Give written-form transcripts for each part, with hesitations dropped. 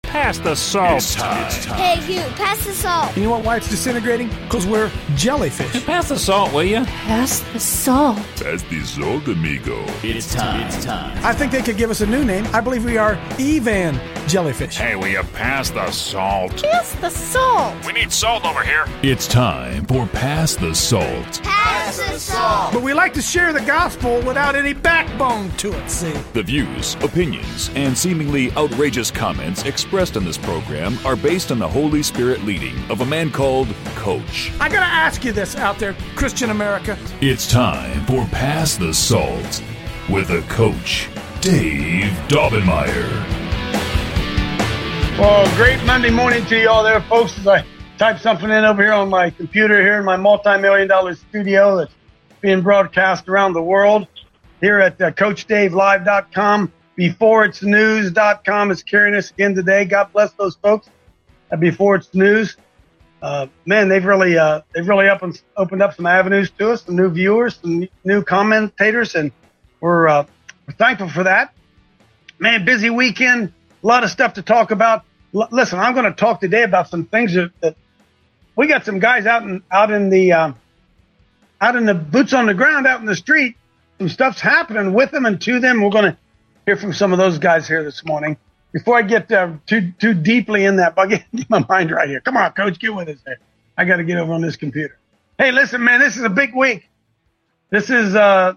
Pass the salt. It's time. Hey, you, pass the salt. You know what, why it's disintegrating? Because we're jellyfish. Pass the salt, will you? Pass the salt. Pass the salt, amigo. It's time. I think they could give us a new name. I believe we are Evan Jellyfish. Hey, will you pass the salt? Pass the salt. We need salt over here. It's time for Pass the Salt. Pass the salt. But we like to share the gospel without any backbone to it, see? The views, opinions, and seemingly outrageous comments expressed in this program are based on the Holy Spirit leading of a man called Coach. I gotta ask you this out there, Christian America. It's time for Pass the Salt with a Coach, Dave Daubenmire. Well, great Monday morning to you all there, folks, as I type something in over here on my computer here in my multi-million-dollar studio that's being broadcast around the world here at CoachDaveLive.com. BeforeIt'sNews.com is carrying us again today. God bless those folks at Before It's News. Man, they've really opened up some avenues to us, some new viewers, some new commentators, and we're thankful for that. Man, busy weekend, a lot of stuff to talk about. Listen, I'm going to talk today about some things that we got some guys out in the boots on the ground, out in the street. Some stuff's happening with them and to them. We're going to hear from some of those guys here this morning. Before I get too deeply in that, but get my mind right here. Come on, Coach, get with us there. I got to get over on this computer. Hey, listen, man, this is a big week. This is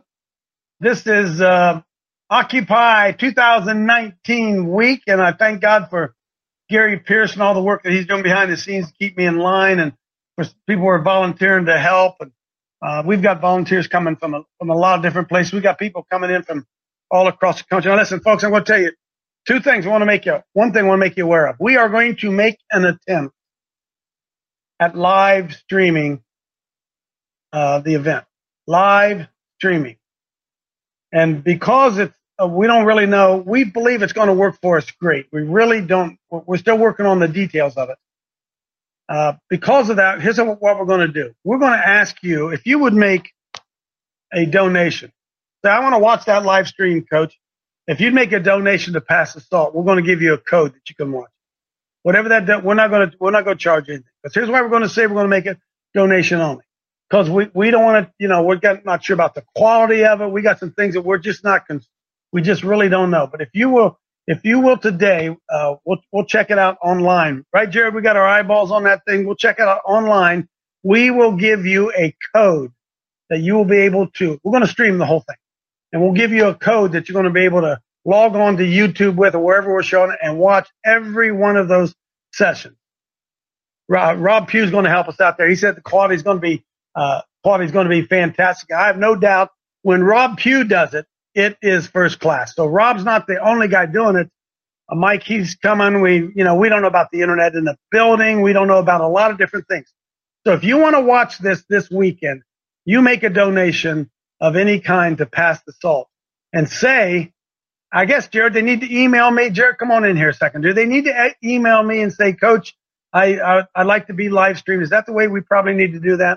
Occupy 2019 week, and I thank God for Gary Pierce and all the work that he's doing behind the scenes to keep me in line, and for people who are volunteering to help. And we've got volunteers coming from a lot of different places. We've got people coming in from all across the country. Now, listen, folks, I'm going to tell you two things. One thing I want to make you aware of. We are going to make an attempt at live streaming the event. Live streaming. And because it's we don't really know. We believe it's going to work for us great. We really don't. We're still working on the details of it. Because of that, here's what we're going to do. We're going to ask you if you would make a donation. So I want to watch that live stream, Coach. If you'd make a donation to Pass the Salt, we're going to give you a code that you can watch. Whatever that, we're not going to charge anything. Because here's why we're going to say we're going to make a donation only. Because we don't want to, we're not sure about the quality of it. We got some things that we're just not. We just really don't know. But if you will today, we'll check it out online. Right, Jared? We got our eyeballs on that thing. We'll check it out online. We will give you a code that you will be able to. We're going to stream the whole thing. And we'll give you a code that you're going to be able to log on to YouTube with or wherever we're showing it and watch every one of those sessions. Rob Pugh's going to help us out there. He said the quality is going to be fantastic. I have no doubt when Rob Pugh does it, it is first class. So Rob's not the only guy doing it. Mike, he's coming. We don't know about the internet in the building. We don't know about a lot of different things. So if you want to watch this weekend, you make a donation of any kind to Pass the Salt and say, I guess, Jared, they need to email me. Jared, come on in here a second. Do they need to email me and say, Coach, I'd like to be live streamed? Is that the way we probably need to do that?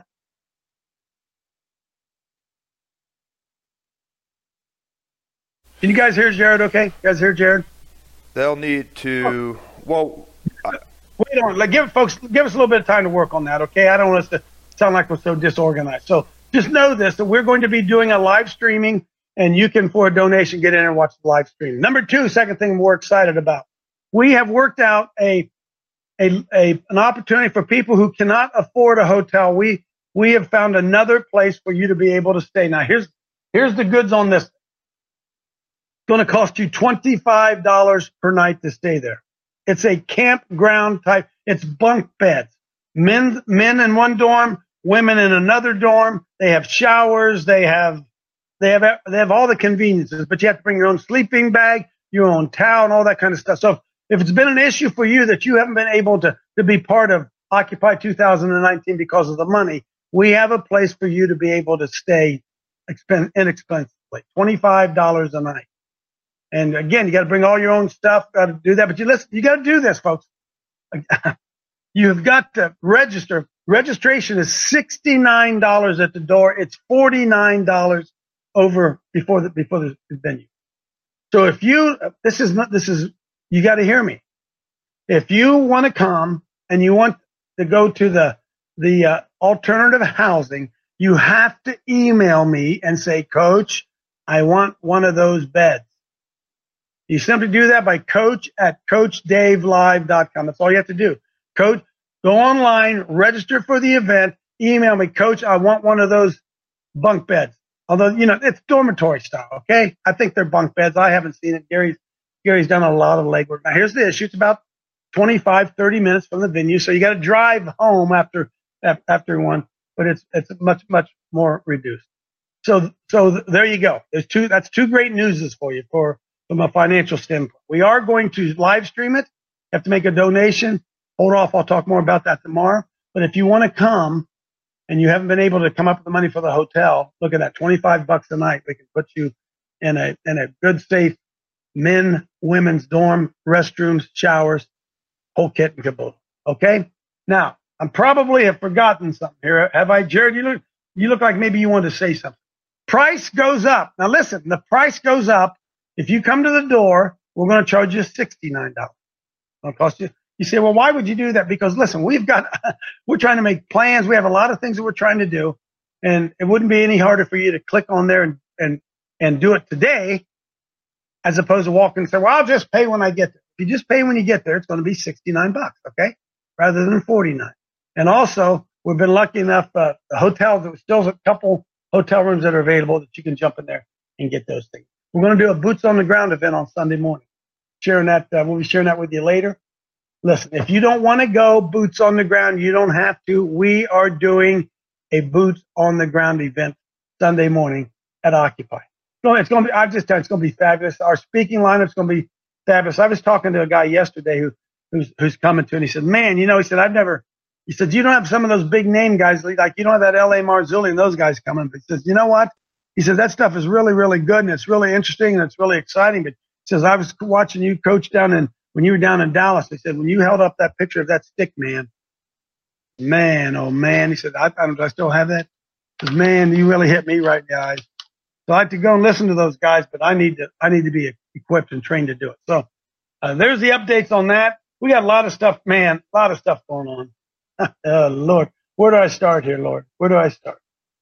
Can you guys hear Jared okay? You guys hear Jared? They'll need to, wait on. Give us a little bit of time to work on that, okay? I don't want us to sound like we're so disorganized. So just know this, that we're going to be doing a live streaming, and you can, for a donation, get in and watch the live stream. Number two, second thing we're excited about. We have worked out an opportunity for people who cannot afford a hotel. We have found another place for you to be able to stay. Now, here's the goods on this. It's going to cost you $25 per night to stay there. It's a campground type. It's bunk beds. Men in one dorm, women in another dorm. They have showers. They have all the conveniences, but you have to bring your own sleeping bag, your own towel, and all that kind of stuff. So if it's been an issue for you that you haven't been able to be part of Occupy 2019 because of the money, we have a place for you to be able to stay inexpensively, $25 a night. And again, you got to bring all your own stuff, got to do that. But you got to do this, folks. You've got to register. Registration is $69 at the door. It's $49 over before the venue. So if you got to hear me. if you want to come and you want to go to the alternative housing, you have to email me and say, Coach, I want one of those beds. You simply do that by coach@coachdavelive.com. That's all you have to do. Coach, go online, register for the event, email me, Coach, I want one of those bunk beds. Although, it's dormitory style, okay? I think they're bunk beds. I haven't seen it. Gary's done a lot of legwork. Now, here's the issue. It's about 25, 30 minutes from the venue, so you got to drive home after one, but it's much, much more reduced. So there you go. That's two great newses for you from a financial standpoint. We are going to live stream it. You have to make a donation. Hold off. I'll talk more about that tomorrow. But if you want to come and you haven't been able to come up with the money for the hotel, look at that, $25 a night. We can put you in a good, safe women's dorm, restrooms, showers, whole kit and caboodle. Okay. Now, I probably have forgotten something here. Have I, Jared? You look like maybe you wanted to say something. Price goes up. Now listen, the price goes up. If you come to the door, we're going to charge you $69. It'll cost you. You say, well, why would you do that? Because listen, we're trying to make plans. We have a lot of things that we're trying to do, and it wouldn't be any harder for you to click on there and do it today, as opposed to walking and say, well, I'll just pay when I get there. If you just pay when you get there, it's going to be $69, okay, rather than $49. And also, we've been lucky enough, the hotel, there's still a couple hotel rooms that are available that you can jump in there and get those things. We're going to do a boots on the ground event on Sunday morning. We'll be sharing that with you later. Listen, if you don't want to go boots on the ground, you don't have to. We are doing a boots on the ground event Sunday morning at Occupy. So it's going to be, I've just tell you, it's going to be fabulous. Our speaking lineup's going to be fabulous. I was talking to a guy yesterday who's coming to, and he said, man, he said, he said, you don't have some of those big name guys, like you don't have that L.A. Marzulli and those guys coming. But he says, you know what? He says, that stuff is really, really good, and it's really interesting, and it's really exciting. But he says, I was watching you coach when you were down in Dallas. He said, when you held up that picture of that stick man, oh man. He said, I still have that. He says, man, you really hit me right in the eyes. So I like to go and listen to those guys, but I need to be equipped and trained to do it. So there's the updates on that. We got a lot of stuff, man, a lot of stuff going on. Oh, Lord, where do I start here, Lord? Where do I start?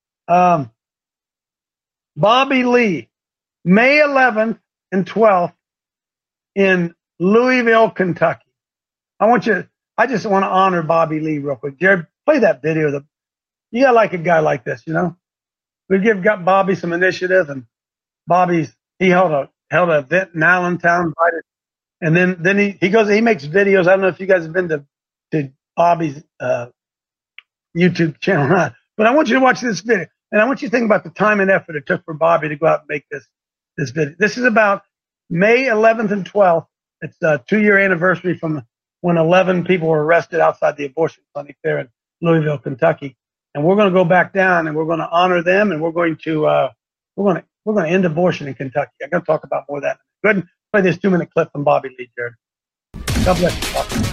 Bobby Lee, May 11th and 12th in Louisville, Kentucky. I just want to honor Bobby Lee real quick. Jared, play that video. You got like a guy like this, We got Bobby some initiative, and he held a event in Allentown, and then he makes videos. I don't know if you guys have been to Bobby's YouTube channel, but I want you to watch this video, and I want you to think about the time and effort it took for Bobby to go out and make this video. This is about May 11th and 12th. It's a 2-year anniversary from when 11 people were arrested outside the abortion clinic there in Louisville, Kentucky. And we're going to go back down and we're going to honor them, and we're going to end abortion in Kentucky. I'm going to talk about more of that. Go ahead and play this 2-minute clip from Bobby Lee, Jared. God bless you, Bobby.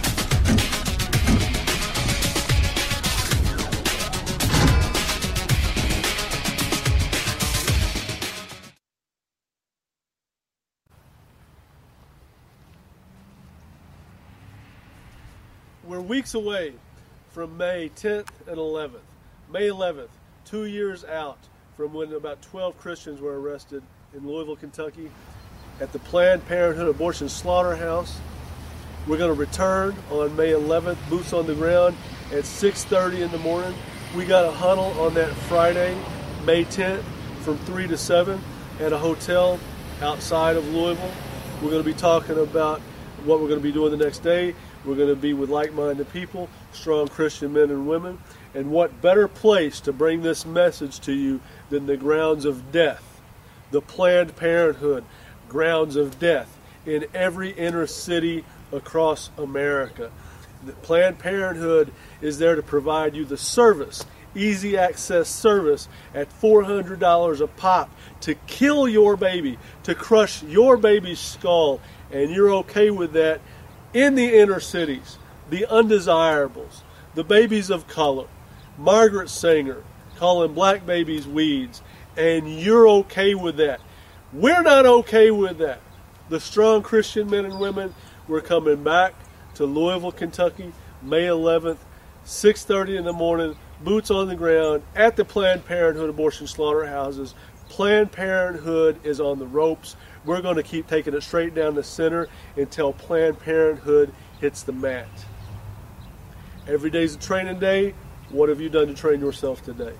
We're weeks away from May 10th and 11th. May 11th, 2 years out from when about 12 Christians were arrested in Louisville, Kentucky at the Planned Parenthood Abortion Slaughterhouse. We're going to return on May 11th, boots on the ground at 6:30 in the morning. We got a huddle on that Friday, May 10th, from 3 to 7 at a hotel outside of Louisville. We're going to be talking about what we're going to be doing the next day. We're going to be with like-minded people, strong Christian men and women. And what better place to bring this message to you than the grounds of death, the Planned Parenthood grounds of death in every inner city across America. The Planned Parenthood is there to provide you the service, easy access service at $400 a pop to kill your baby, to crush your baby's skull. And you're okay with that in the inner cities, the undesirables, the babies of color, Margaret Sanger calling black babies weeds, and you're okay with that. We're not okay with that. The strong Christian men and women, we're coming back to Louisville, Kentucky, May 11th, 6:30 in the morning, boots on the ground at the Planned Parenthood abortion slaughterhouses. Planned Parenthood is on the ropes. We're going to keep taking it straight down the center until Planned Parenthood hits the mat. Every day's a training day. What have you done to train yourself today?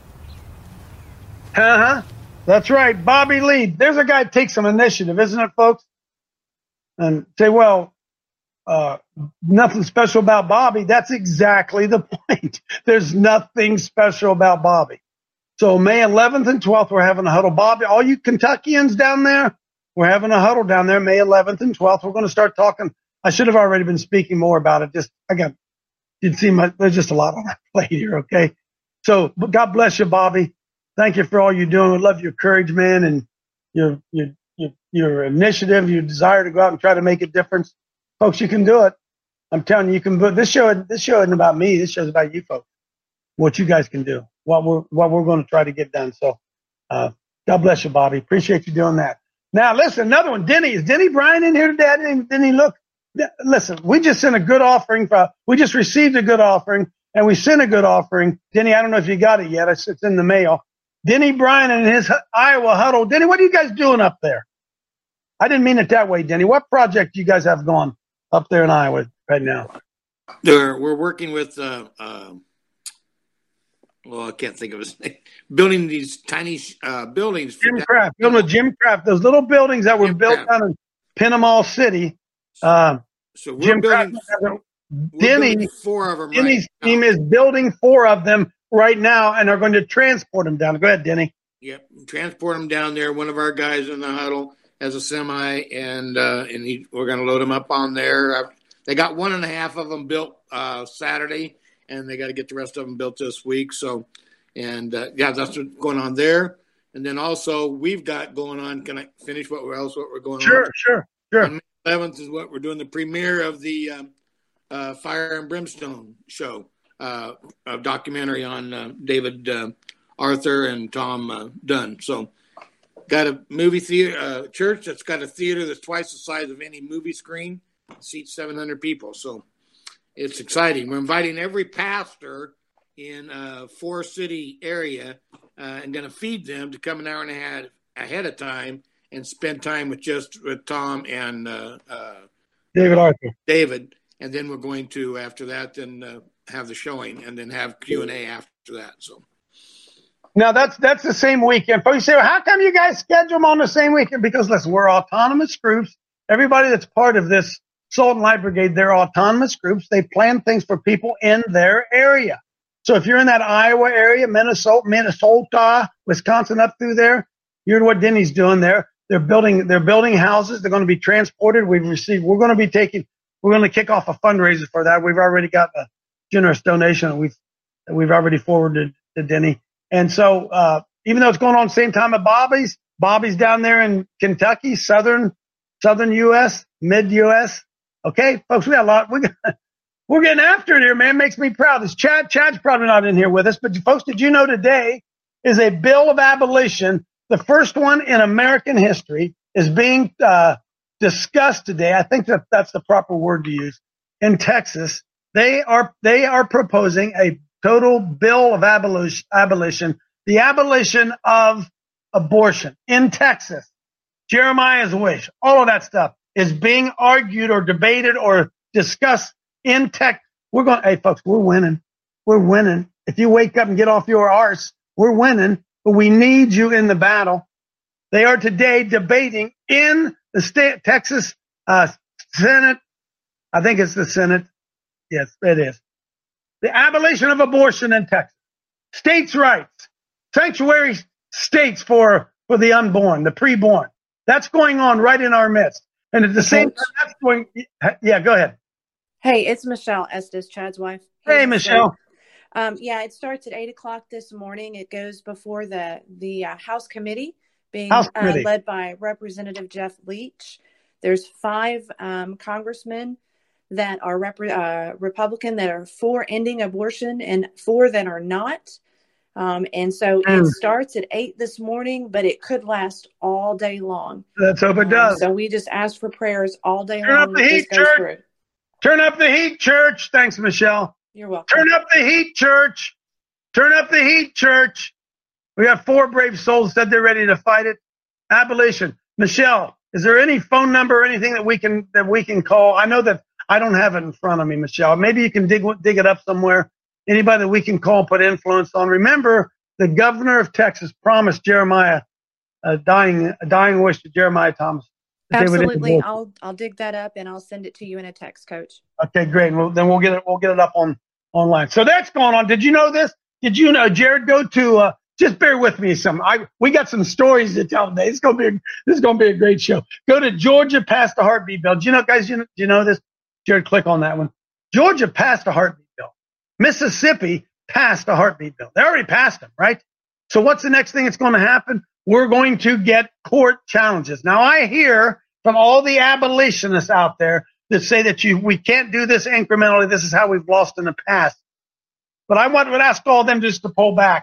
That's right. Bobby Lee. There's a guy that takes some initiative, isn't it, folks? And say, well, nothing special about Bobby. That's exactly the point. There's nothing special about Bobby. So May 11th and 12th, we're having a huddle. Bobby, all you Kentuckians down there, we're having a huddle down there May 11th and 12th. We're going to start talking. I should have already been speaking more about it. There's just a lot on my plate here, okay? So God bless you, Bobby. Thank you for all you're doing. We love your courage, man, and your initiative, your desire to go out and try to make a difference. Folks, you can do it. I'm telling you, you can. But this show isn't about me. This show's about you folks. What you guys can do. What we're going to try to get done. So, God bless you, Bobby. Appreciate you doing that. Now, listen, another one. Denny, is Denny Bryan in here today? Didn't he look? Listen, we just sent a good offering. We just received a good offering, and we sent a good offering. Denny, I don't know if you got it yet. It's in the mail. Denny Bryan and his Iowa huddle. Denny, what are you guys doing up there? I didn't mean it that way, Denny. What project do you guys have going up there in Iowa right now? We're working with, I can't think of his name, building these tiny buildings. Jim Craft, building with Jim Craft, those little buildings that were built down in Pinamall City. So we're Jim building, Denny, 4 of them. Denny's team is building 4 of them right now, and are going to transport them down. Go ahead, Denny. Yep, transport them down there. One of our guys in the huddle has a semi, and we're going to load them up on there. They got 1.5 of them built Saturday, and they got to get the rest of them built this week. So, that's what's going on there. And then also we've got going on. Can I finish what we're going on? Sure. On May 11th is what we're doing, the premiere of the Fire and Brimstone show, a documentary on David Arthur and Tom Dunn. So, got a movie theater, church that's got a theater that's twice the size of any movie screen, seats 700 people. So it's exciting. We're inviting every pastor in a 4-city area and going to feed them to come an hour and a half ahead of time and spend time with Tom and David Arthur. David. And then we're going to, after that, then have the showing and then have Q&A after that. So. Now, that's the same weekend. Folks say, well, how come you guys schedule them on the same weekend? Because, listen, we're autonomous groups. Everybody that's part of this Salt and Light Brigade, they're autonomous groups. They plan things for people in their area. So if you're in that Iowa area, Minnesota, Wisconsin, up through there, you're what Denny's doing there. They're building houses. They're going to be transported. We're going to kick off a fundraiser for that. We've already got a generous donation that we've already forwarded to Denny. And so, even though it's going on the same time at Bobby's down there in Kentucky, southern U.S., mid U.S. Okay, folks, we got a lot. We're getting after it here, man. Makes me proud. This Chad's probably not in here with us, but folks, did you know today is a bill of abolition? The first one in American history is being discussed today. I think that's the proper word to use. In Texas, they are proposing a total bill of abolition, the abolition of abortion in Texas. Jeremiah's wish, all of that stuff is being argued or debated or discussed in Texas. Hey folks, we're winning. We're winning. If you wake up and get off your arse, we're winning, but we need you in the battle. They are today debating in the Texas Senate. I think it's the Senate. Yes, it is. The abolition of abortion in Texas. States' rights. Sanctuary states for the unborn, the preborn. That's going on right in our midst. And at the same time, that's going. Yeah, go ahead. Hey, it's Michelle Estes, Chad's wife. Hey, Michelle. It starts at 8:00 this morning. It goes before the House committee being led by Representative Jeff Leach. There's 5 congressmen that are Republican that are for ending abortion and 4 that are not. And so it starts at 8 this morning, but it could last all day long. Let's hope it does. So we just ask for prayers all day Turn long. up the heat, church. Turn up the heat, church. Thanks, Michelle. You're welcome. Turn up the heat, church. Turn up the heat, church. We got 4 brave souls said they're ready to fight it. Abolition. Michelle, is there any phone number or anything that we can call? I know that I don't have it in front of me, Michelle. Maybe you can dig it up somewhere. Anybody that we can call and put influence on. Remember, the governor of Texas promised Jeremiah a dying wish to Jeremiah Thomas. Absolutely. I'll dig that up and I'll send it to you in a text, Coach. Okay, great. Well, then we'll get it up online. So that's going on. Did you know this? Did you know, Jared? Go to just bear with me we got some stories to tell today. This is gonna be a great show. Go to Georgia passed the heartbeat bill. Do you know, guys? Do you know this? Jared, click on that one. Georgia passed a heartbeat bill. Mississippi passed a heartbeat bill. They already passed them, right? So what's the next thing that's going to happen? We're going to get court challenges. Now, I hear from all the abolitionists out there that say that we can't do this incrementally. This is how we've lost in the past. But I would ask all of them just to pull back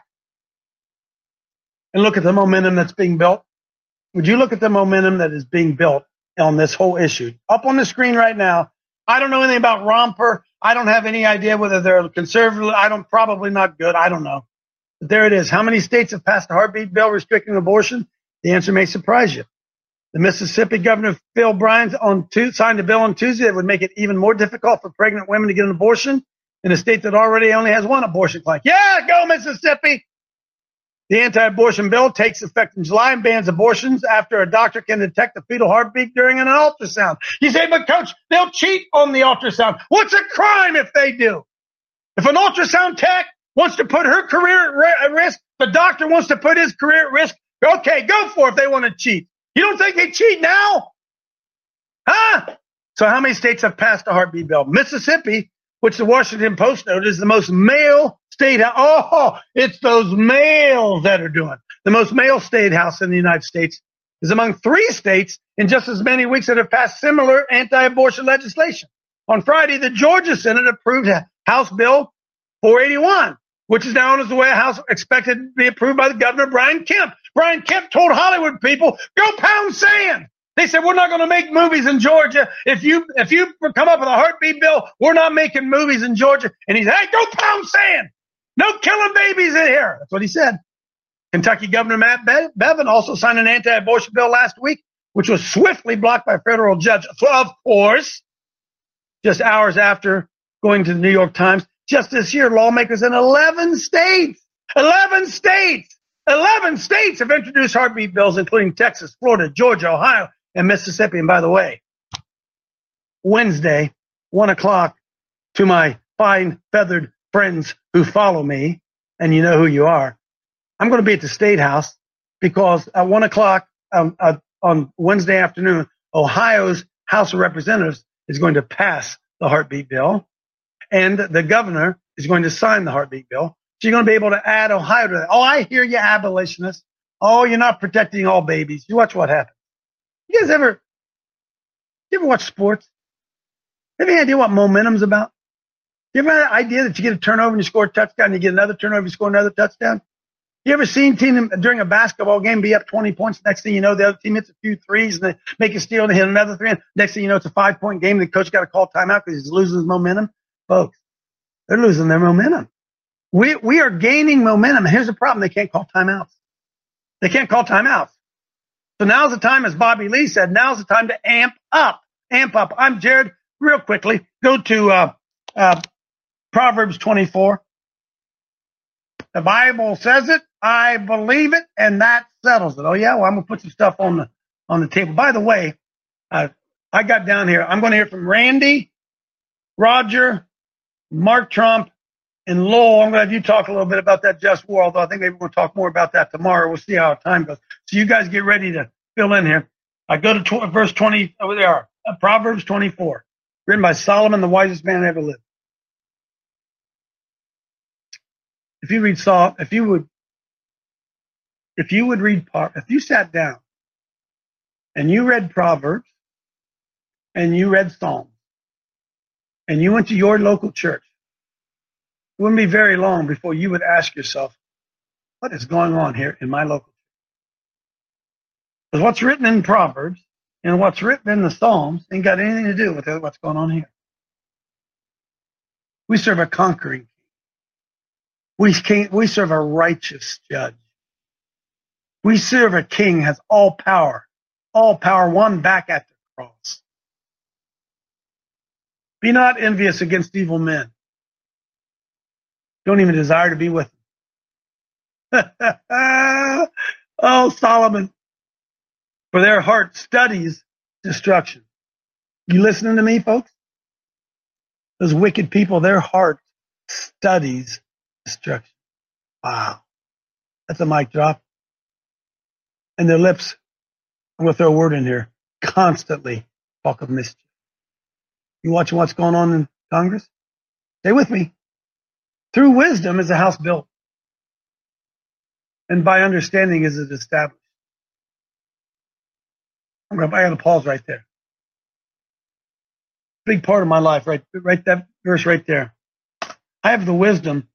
and look at the momentum that's being built. Would you look at the momentum that is being built on this whole issue? Up on the screen right now. I don't know anything about Romper. I don't have any idea whether they're conservative. Probably not good. I don't know. But there it is. How many states have passed a heartbeat bill restricting abortion? The answer may surprise you. The Mississippi Governor Phil Bryant signed a bill on Tuesday that would make it even more difficult for pregnant women to get an abortion in a state that already only has 1 abortion clinic. Yeah, go Mississippi! The anti-abortion bill takes effect in July and bans abortions after a doctor can detect a fetal heartbeat during an ultrasound. You say, but Coach, they'll cheat on the ultrasound. What's a crime if they do? If an ultrasound tech wants to put her career at risk, the doctor wants to put his career at risk, okay, go for it if they want to cheat. You don't think they cheat now? Huh? So how many states have passed a heartbeat bill? Mississippi, which the Washington Post noted is the most male state. Oh, it's those males that are doing. The most male state house in the United States is among 3 states in just as many weeks that have passed similar anti-abortion legislation. On Friday, the Georgia Senate approved House Bill 481, which is now on its way. A House expected to be approved by the Governor Brian Kemp. Brian Kemp told Hollywood people, go pound sand. They said, we're not going to make movies in Georgia. If you come up with a heartbeat bill, we're not making movies in Georgia. And he said, hey, go pound sand. No killing babies in here. That's what he said. Kentucky Governor Matt Bevin also signed an anti-abortion bill last week, which was swiftly blocked by a federal judge. So, of course, just hours after going to the New York Times, just this year, lawmakers in 11 states have introduced heartbeat bills, including Texas, Florida, Georgia, Ohio, and Mississippi. And by the way, Wednesday, 1:00, to my fine feathered friends who follow me, and you know who you are, I'm going to be at the State House because at 1:00 on Wednesday afternoon, Ohio's House of Representatives is going to pass the heartbeat bill, and the governor is going to sign the heartbeat bill. So you're going to be able to add Ohio to that. Oh, I hear you, abolitionists. Oh, you're not protecting all babies. You watch what happens. You guys ever watch sports? Have any idea what momentum's about? You ever had an idea that you get a turnover and you score a touchdown, and you get another turnover, you score another touchdown? You ever seen a team during a basketball game be up 20 points? Next thing you know, the other team hits a few threes and they make a steal and they hit another 3. And next thing you know, it's a 5-point game. The coach got to call timeout because he's losing his momentum. Folks, they're losing their momentum. We are gaining momentum. Here's the problem. They can't call timeouts. They can't call timeouts. So now's the time, as Bobby Lee said, now's the time to amp up. Amp up. I'm Jared. Real quickly, go to Proverbs 24. The Bible says it. I believe it, and that settles it. Oh, yeah? Well, I'm going to put some stuff on the table. By the way, I got down here. I'm going to hear from Randy, Roger, Mark Trump, and Lowell. I'm going to have you talk a little bit about that just war, although I think maybe we're going to talk more about that tomorrow. We'll see how time goes. So you guys get ready to fill in here. I go to verse 20. Over there, Proverbs 24, written by Solomon, the wisest man that ever lived. If you sat down and you read Proverbs and you read Psalms and you went to your local church, it wouldn't be very long before you would ask yourself, what is going on here in my local church? Because what's written in Proverbs and what's written in the Psalms ain't got anything to do with what's going on here. We serve a conquering king. We serve a righteous judge. We serve a king has all power won back at the cross. Be not envious against evil men. Don't even desire to be with them. Oh, Solomon. For their heart studies destruction. You listening to me, folks? Those wicked people, their heart studies destruction. Wow. That's a mic drop. And their lips, I'm going to throw a word in here, constantly talk of mischief. You watching what's going on in Congress? Stay with me. Through wisdom is a house built. And by understanding is it established. I got to pause right there. Big part of my life, right that verse right there. I have the wisdom.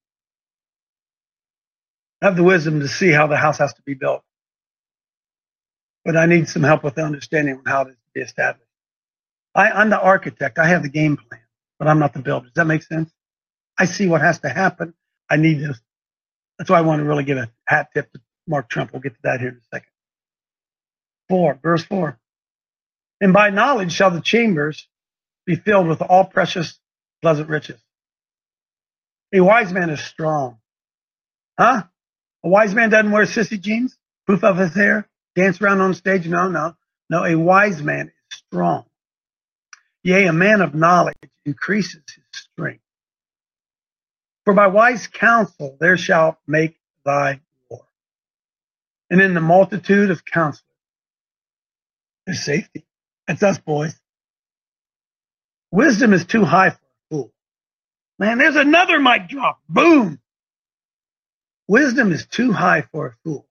To see how the house has to be built. But I need some help with the understanding of how it is to be established. I'm the architect. I have the game plan, but I'm not the builder. Does that make sense? I see what has to happen. I need to. That's why I want to really give a hat tip to Mark Trump. We'll get to that here in a second. Verse 4. And by knowledge shall the chambers be filled with all precious, pleasant riches. A wise man is strong. Huh? A wise man doesn't wear sissy jeans, poof of his hair, dance around on stage. No. A wise man is strong. Yea, a man of knowledge increases his strength. For by wise counsel there shalt make thy war. And in the multitude of counselors, there's safety. That's us, boys. Wisdom is too high for a fool. Man, there's another mic drop. Boom. Wisdom is too high for a fool.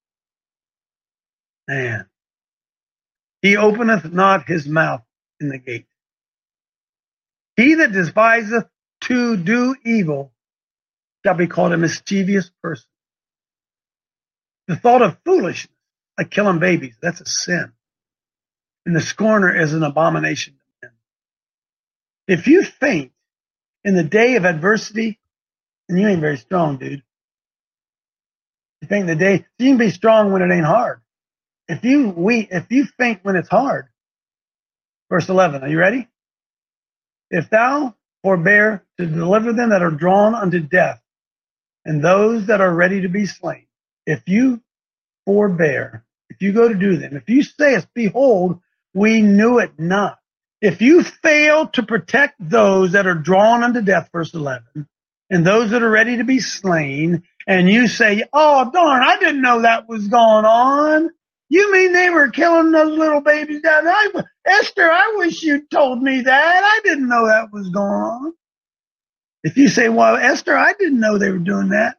Man. He openeth not his mouth in the gate. He that despiseth to do evil shall be called a mischievous person. The thought of foolishness, like killing babies, that's a sin. And the scorner is an abomination to men. If you faint in the day of adversity, then you ain't very strong, dude. You faint in the day, you can be strong when it ain't hard. If you faint when it's hard, verse 11, are you ready? If thou forbear to deliver them that are drawn unto death, and those that are ready to be slain, if you forbear, if you go to do them, if you sayest, behold, we knew it not. If you fail to protect those that are drawn unto death, verse 11, and those that are ready to be slain, and you say, oh, darn, I didn't know that was going on. You mean they were killing those little babies down there? Esther, I wish you'd told me that. I didn't know that was going on. If you say, well, Esther, I didn't know they were doing that.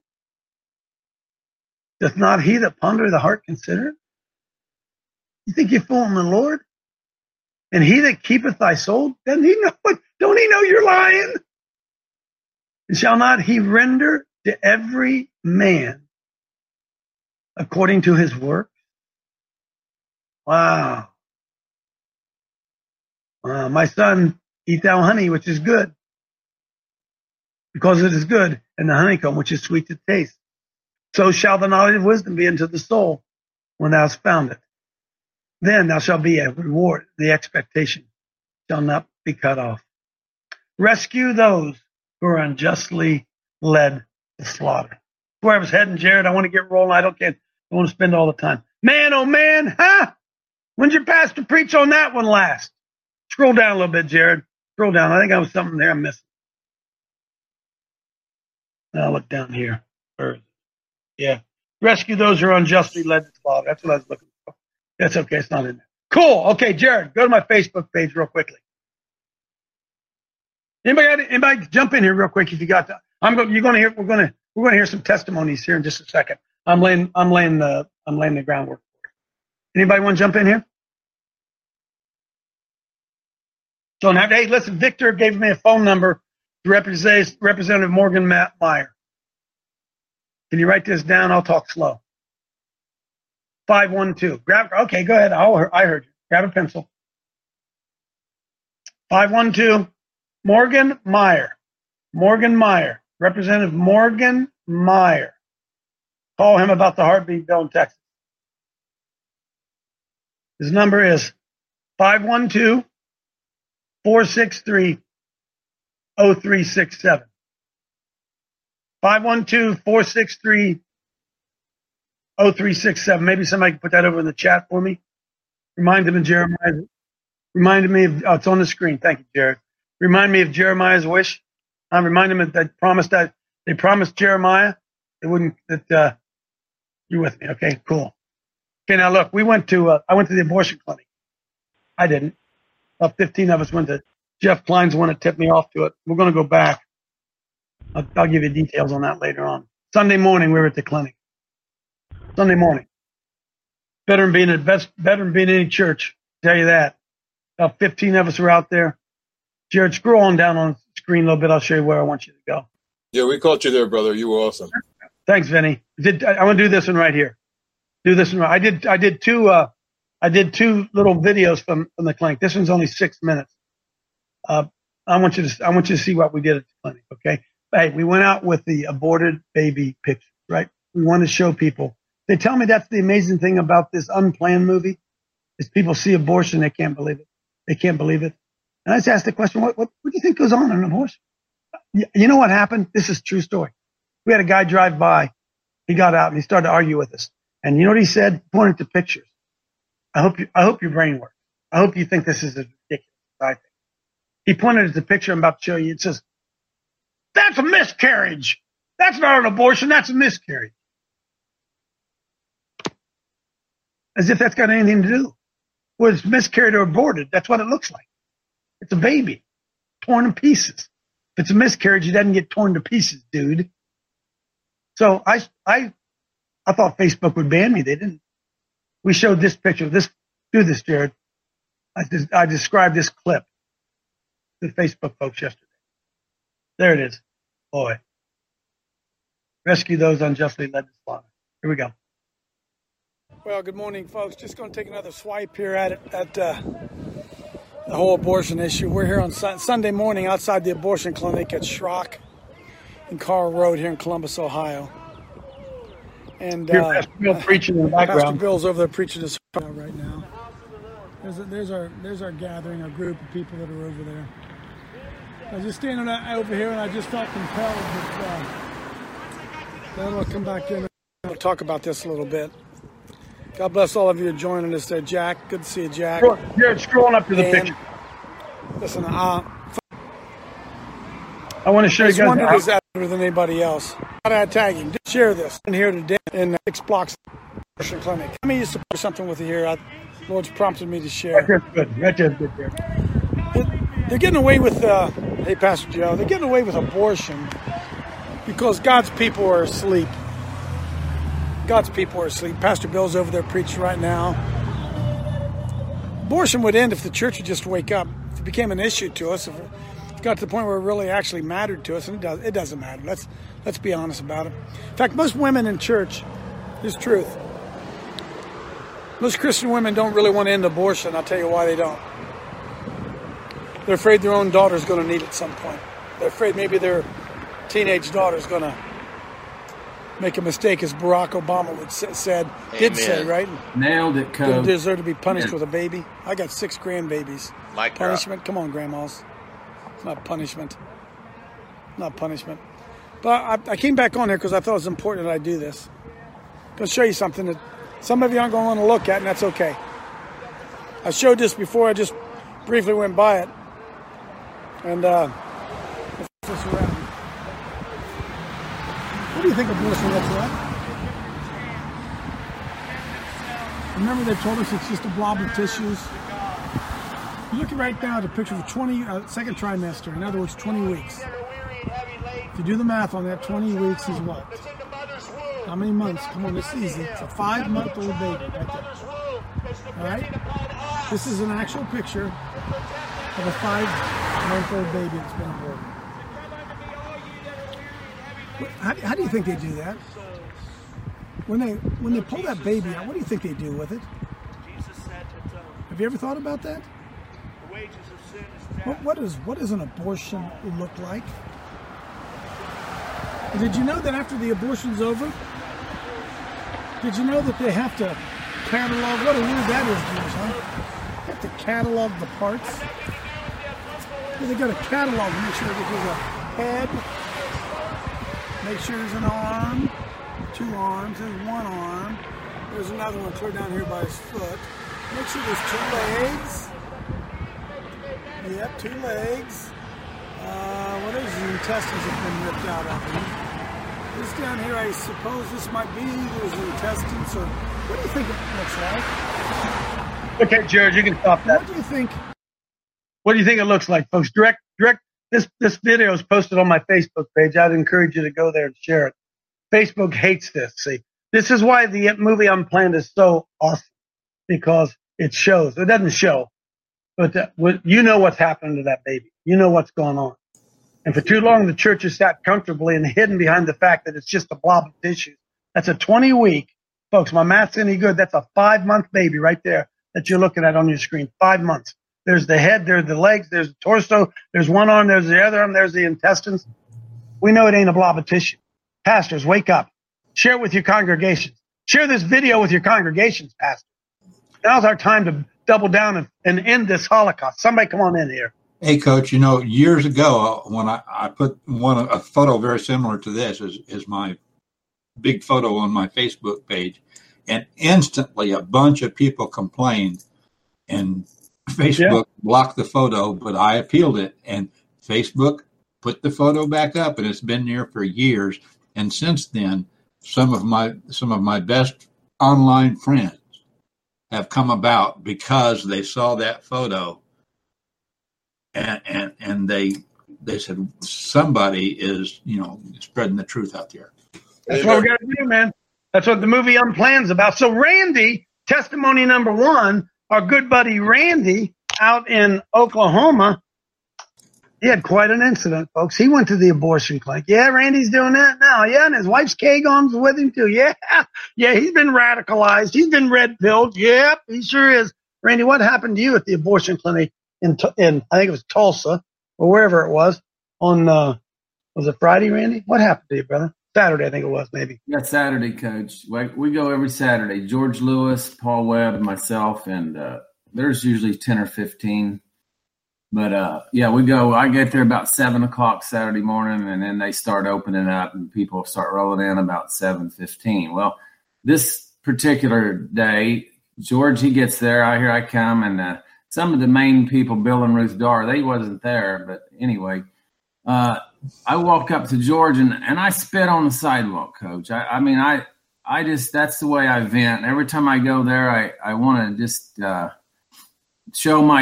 Doth not he that ponder the heart consider? You think you're fooling the Lord? And he that keepeth thy soul, doesn't he know it? Don't he know you're lying? And shall not he render to every man according to his work? Wow. My son, eat thou honey, which is good, because it is good, and the honeycomb, which is sweet to taste. So shall the knowledge of wisdom be unto the soul when thou hast found it. Then thou shalt be a reward. The expectation shall not be cut off. Rescue those who are unjustly led to slaughter. Where I was heading, Jared, I want to get rolling. I don't want to spend all the time. Man, oh man, huh? When'd your pastor preach on that one last? Scroll down a little bit, Jared. Scroll down. I think I was something there I'm missing. I'll look down here. Yeah. Rescue those who are unjustly led to slaughter. That's what I was looking for. That's okay. It's not in there. Cool. Okay, Jared, go to my Facebook page real quickly. Anybody jump in here real quick if you got that. We're going to hear some testimonies here in just a second. I'm laying the groundwork. Anybody want to jump in here? So, hey, listen, Victor gave me a phone number to Representative Morgan Meyer. Can you write this down? I'll talk slow. 512. Okay, go ahead. I heard you. Grab a pencil. 512. Morgan Meyer. Morgan Meyer. Representative Morgan Meyer. Call him about the heartbeat bill in Texas. His number is 512-463-0367. 512-463-0367. Maybe somebody can put that over in the chat for me. Remind him of Jeremiah. Reminded me of, it's on the screen. Thank you, Jared. Remind me of Jeremiah's wish. I remind him that they promised Jeremiah they wouldn't, that you're with me. Okay, cool. Okay, now look, I went to the abortion clinic. I didn't. About 15 of us went to, Jeff Klein's the one that tipped me off to it. We're going to go back. I'll give you details on that later on. Sunday morning, we were at the clinic. Sunday morning. Better than being in any church. I'll tell you that. About 15 of us were out there. Jared, scroll on down on the screen a little bit. I'll show you where I want you to go. Yeah, we caught you there, brother. You were awesome. Thanks, Vinny. I'm going to do this one right here. Do this one. I did two little videos from the clinic. This one's only 6 minutes. I want you to see what we did at the clinic. Okay. Hey, we went out with the aborted baby picture, right? We want to show people. They tell me that's the amazing thing about this Unplanned movie is people see abortion. They can't believe it. They can't believe it. And I just asked the question, what do you think goes on in an abortion? You know what happened? This is a true story. We had a guy drive by. He got out and he started to argue with us. And you know what he said? He pointed to pictures. I hope your brain works. I hope you think this is as ridiculous as I think. He pointed at the picture I'm about to show you. It says, that's a miscarriage. That's not an abortion. That's a miscarriage. As if that's got anything to do. Well, it's miscarried or aborted. That's what it looks like. It's a baby torn in pieces. If it's a miscarriage, it doesn't get torn to pieces, dude. So I thought Facebook would ban me. They didn't. We showed this picture. Do this, Jared. I described this clip to the Facebook folks yesterday. There it is. Boy. Rescue those unjustly led to slaughter. Here we go. Well, good morning, folks. Just going to take another swipe here at the whole abortion issue. We're here on Sunday morning outside the abortion clinic at Schrock and Carl Road here in Columbus, Ohio. And Pastor Bill preaching in the background. Pastor Bill's over there preaching his right now. There's our gathering, our group of people that are over there. I was just standing over here, and I just felt compelled that I'll come back in and talk about this a little bit. God bless all of you joining us there, Jack. Good to see you, Jack. Jared, scrolling up to the picture. Listen, I want to show you guys. One that is better than anybody else. How did I tag him? Just share this. I'm here today in 6 blocks abortion clinic. Let me just support something with you here. The Lord's prompted me to share. Right there's good. Right there's good there. They're getting away with, hey, Pastor Joe, they're getting away with abortion because God's people are asleep. God's people are asleep. Pastor Bill's over there preaching right now. Abortion would end if the church would just wake up. If it became an issue to us, if it got to the point where it really actually mattered to us, and it doesn't matter. Let's be honest about it. In fact, most women in church, this is truth. Most Christian women don't really want to end abortion. I'll tell you why they don't. They're afraid their own daughter's going to need it at some point. They're afraid maybe their teenage daughter's going to make a mistake, as Barack Obama did say, right? Nailed it, Code. Didn't deserve to be punished with a baby. I got 6 grandbabies. Punishment? Come on, grandmas. It's not punishment. Not punishment. But I came back on here because I thought it was important that I do this. I'm going to show you something that some of you aren't going to want to look at, and that's okay. I showed this before. I just briefly went by it. And let's flip this around. What do you think abortion looks like? Remember they told us it's just a blob of tissues? You're looking right now at a picture of second trimester. In other words, 20 weeks. If you do the math on that, 20 weeks is what? How many months? Come on, it's easy. It's a 5-month-old baby right there. All right? This is an actual picture of a 5-month-old baby that's been aborted. How do you think they do that? When they pull that baby out, what do you think they do with it? Have you ever thought about that? What does an abortion look like? Did you know that after the abortion's over, did you know that they have to catalog? What a weird that is, George, huh? They have to catalog the parts. They got to catalog to make sure that there's a head, make sure there's an arm, 2 arms, there's 1 arm. There's another one clear down here by his foot. Make sure there's 2 legs. Yep, 2 legs. What is the intestines have been ripped out of him? This down here, I suppose this might be those intestines, or what do you think it looks like? Okay, George, you can stop that. What do you think? What do you think it looks like, folks? This video is posted on my Facebook page. I'd encourage you to go there and share it. Facebook hates this. See, this is why the movie Unplanned is so awesome, because it shows. It doesn't show, but you know what's happening to that baby. You know what's going on. And for too long, the church has sat comfortably and hidden behind the fact that it's just a blob of tissue. That's a 20-week, folks. My math's any good. That's a 5-month baby right there that you're looking at on your screen. 5 months. There's the head, there's the legs, there's the torso, there's 1 arm, there's the other arm, there's the intestines. We know it ain't a blob of tissue. Pastors, wake up. Share it with your congregations. Share this video with your congregations, pastors. Now's our time to double down and end this Holocaust. Somebody come on in here. Hey, Coach, years ago when I put a photo very similar to this is my big photo on my Facebook page, and instantly a bunch of people complained, and Facebook blocked the photo, but I appealed it, and Facebook put the photo back up, and it's been there for years. And since then, some of my best online friends have come about because they saw that photo, and they said somebody is spreading the truth out there. That's what we got to do, man. That's what the movie Unplanned's about. So Randy, testimony number 1. Our good buddy Randy out in Oklahoma, he had quite an incident, folks. He went to the abortion clinic. Yeah, Randy's doing that now. Yeah, and his wife's K-Gon's with him too. Yeah, he's been radicalized. He's been red-pilled. Yep, he sure is. Randy, what happened to you at the abortion clinic in I think it was Tulsa or wherever it was on, was it Friday, Randy? What happened to you, brother? Saturday, I think it was, maybe. Yeah, Saturday, Coach. We go every Saturday. George Lewis, Paul Webb, and myself, and there's usually 10 or 15. But, we go. I get there about 7 o'clock Saturday morning, and then they start opening up, and people start rolling in about 7:15. Well, this particular day, George, he gets there. Here I come, and some of the main people, Bill and Ruth Darr, they wasn't there. But anyway, I walk up to George and I spit on the sidewalk, Coach. I just, that's the way I vent. Every time I go there, I want to just show my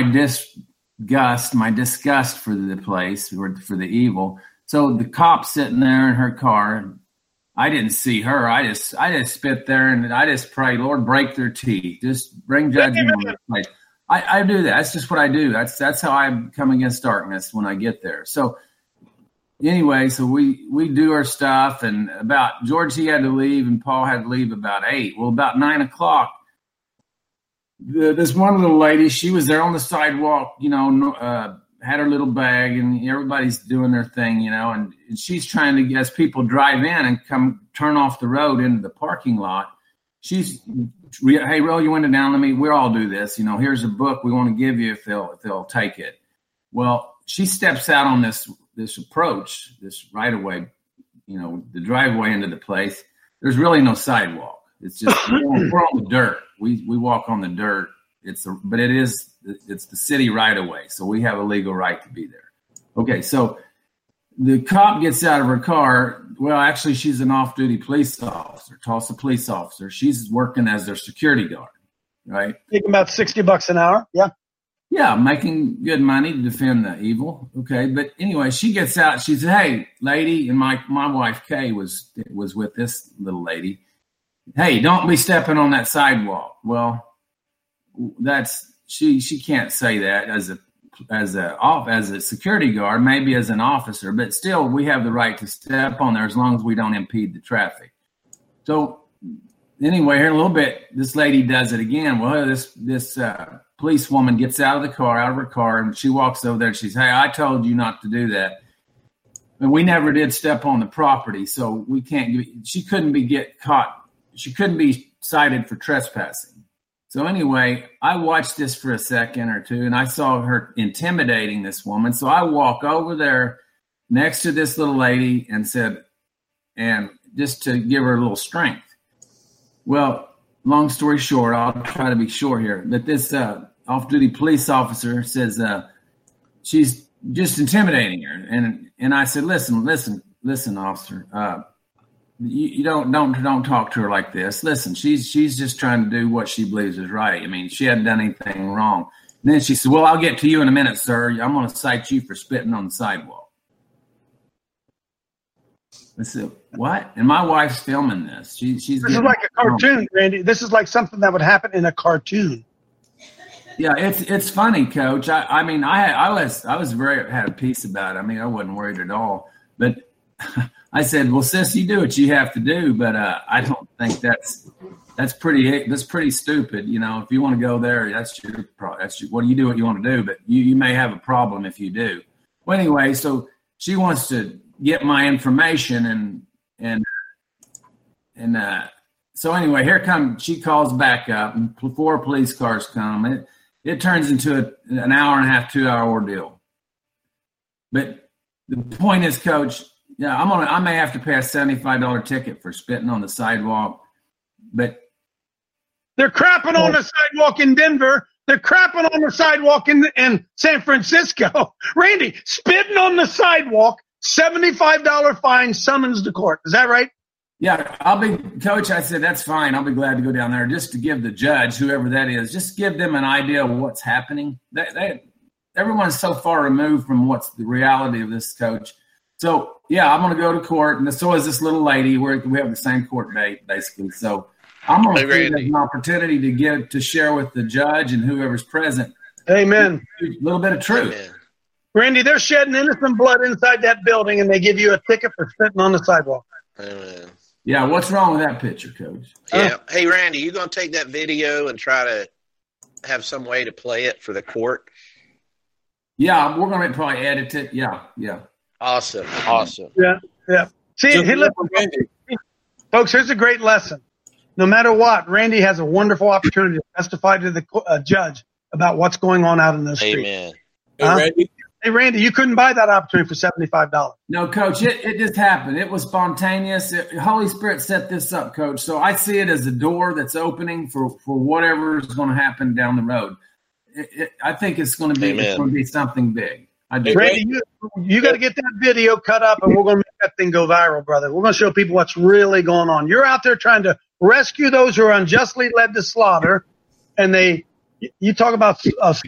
disgust for the place, or for the evil. So the cop sitting there in her car, I didn't see her. I just spit there, and I just pray, Lord, break their teeth. Just bring judgment on this place. I do that. That's just what I do. That's how I come against darkness when I get there. So anyway, so we do our stuff, and about George, he had to leave, and Paul had to leave about 8. Well, about 9 o'clock, this one little lady, she was there on the sidewalk, had her little bag, and everybody's doing their thing, and she's trying to, as people drive in and come turn off the road into the parking lot, she's, hey, roll your window down. We all do this. Here's a book we want to give you if they'll take it. Well, she steps out on this approach, this right away, the driveway into the place. There's really no sidewalk. It's just, we're on the dirt. We walk on the dirt. It's the city right away. So we have a legal right to be there. Okay. So the cop gets out of her car. Well, actually, she's an off-duty police officer, Tulsa police officer. She's working as their security guard, right? Making about $60 an hour. Yeah. Yeah, making good money to defend the evil. Okay, but anyway, she gets out. She said, "Hey, lady," and my wife Kay was with this little lady. "Hey, don't be stepping on that sidewalk." Well, that's she can't say that as a security guard, maybe as an officer, but still, we have the right to step on there as long as we don't impede the traffic. So anyway, here in a little bit, this lady does it again. Well, this policewoman gets out of her car, and she walks over there, and she says, "Hey, I told you not to do that." and we never did step on the property, so we can't. She couldn't get caught. She couldn't be cited for trespassing. So anyway, I watched this for a second or two, and I saw her intimidating this woman. So I walk over there next to this little lady and said, and just to give her a little strength. Well, long story short, I'll try to be short here, but this off-duty police officer says she's just intimidating her, and I said, listen, officer, you don't talk to her like this. Listen, she's just trying to do what she believes is right. I mean, she hadn't done anything wrong. And then she said, well, I'll get to you in a minute, sir. I'm going to cite you for spitting on the sidewalk. I said, what? And my wife's filming this. This is like a cartoon, Randy. This is like something that would happen in a cartoon. Yeah, it's funny, Coach. I mean, I was very had a peace about it. I mean, I wasn't worried at all. But I said, well, sis, you do what you have to do. But I don't think that's pretty stupid. You know, if you want to go there, that's your what you do what you want to do. But you may have a problem if you do. Well, anyway, so she wants to get my information and so anyway, she calls back up and 4 police cars come. It turns into an hour and a half, 2-hour ordeal. But the point is, Coach, yeah, I may have to pay a $75 ticket for spitting on the sidewalk, but they're crapping on the sidewalk in Denver. They're crapping on the sidewalk in San Francisco. Randy, spitting on the sidewalk, $75 fine, summons to court. Is that right? Yeah, Coach, I said, that's fine. I'll be glad to go down there just to give the judge, whoever that is, just give them an idea of what's happening. Everyone's so far removed from what's the reality of this, Coach. So, yeah, I'm going to go to court, and so is this little lady. We have the same court date, basically. So I'm going to take an opportunity to share with the judge and whoever's present. Amen. A little bit of truth. Amen. Randy, they're shedding innocent blood inside that building, and they give you a ticket for spitting on the sidewalk. Amen. Yeah, what's wrong with that picture, Coach? Yeah. Hey, Randy, you going to take that video and try to have some way to play it for the court? Yeah, we're going to probably edit it. Yeah. Awesome. Yeah. See, hey, listen, folks, here's a great lesson. No matter what, Randy has a wonderful opportunity to testify to the judge about what's going on out in the street. Amen. Hey, Randy, you couldn't buy that opportunity for $75. No, Coach, it just happened. It was spontaneous. Holy Spirit set this up, Coach. So I see it as a door that's opening for whatever is going to happen down the road. I think it's going to be something big. Randy, you got to get that video cut up, and we're going to make that thing go viral, brother. We're going to show people what's really going on. You're out there trying to rescue those who are unjustly led to slaughter, and you talk about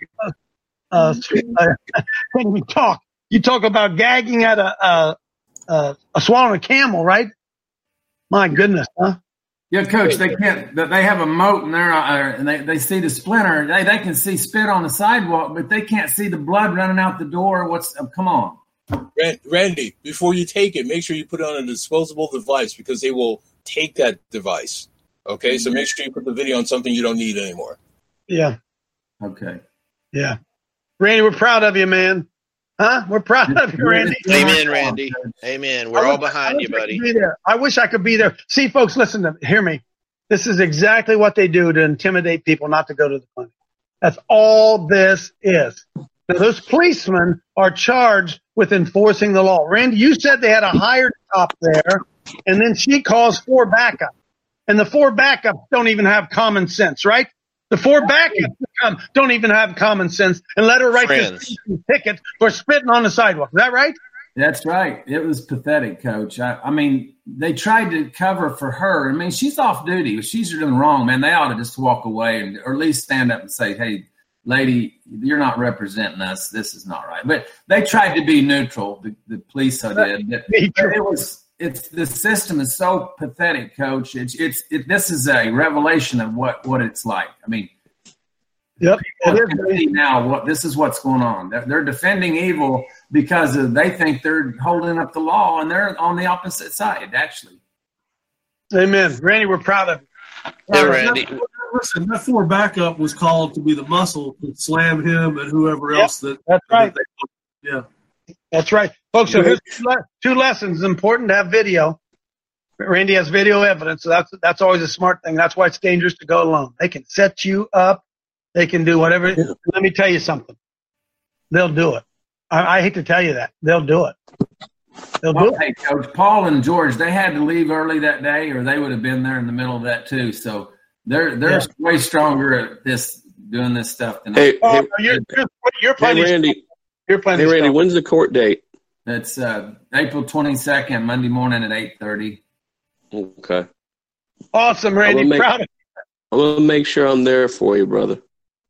when we talk, you talk about gagging at a swallowing a camel, right? My goodness, huh? Yeah, Coach, they can't. They have a moat in there, and they see the splinter. They can see spit on the sidewalk, but they can't see the blood running out the door. Come on, Randy. Before you take it, make sure you put it on a disposable device because they will take that device. Okay, so make sure you put the video on something you don't need anymore. Yeah. Okay. Yeah. Randy, we're proud of you, man. Huh? We're proud of you, Randy. Amen, Randy. Amen. We're all behind you, buddy. I wish I could be there. See, folks, hear me. This is exactly what they do to intimidate people not to go to the clinic. That's all this is. Now, those policemen are charged with enforcing the law. Randy, you said they had a hired cop there, and then she calls 4 backup. And the 4 backups don't even have common sense, right? The 4 backups don't even have common sense and let her write this ticket for spitting on the sidewalk. Is that right? That's right. It was pathetic, Coach. I mean, they tried to cover for her. I mean, she's off duty. If she's doing wrong, man, they ought to just walk away or at least stand up and say, hey, lady, you're not representing us. This is not right. But they tried to be neutral. The police did. The system is so pathetic, Coach. This is a revelation of what it's like. I mean, yep. This is what's going on. They're defending evil because they think they're holding up the law, and they're on the opposite side, actually. Amen. Randy, we're proud of you. Yeah, Randy. Listen, that 4 backup was called to be the muscle to slam him and whoever else. That's right. Yeah. That's right. Folks, so here's two lessons. It's important to have video. Randy has video evidence, so that's always a smart thing. That's why it's dangerous to go alone. They can set you up. They can do whatever. Yeah. Let me tell you something. They'll do it. I hate to tell you that. They'll do it. They'll do it. Hey, Coach, Paul and George, they had to leave early that day, or they would have been there in the middle of that too. So they're way stronger at doing this stuff than you're playing. Hey, Randy. You're playing. Hey, Randy, when's the court date? It's April 22nd, Monday morning at 8:30. Okay. Awesome, Randy. Proud of you. I'm going to make sure I'm there for you, brother.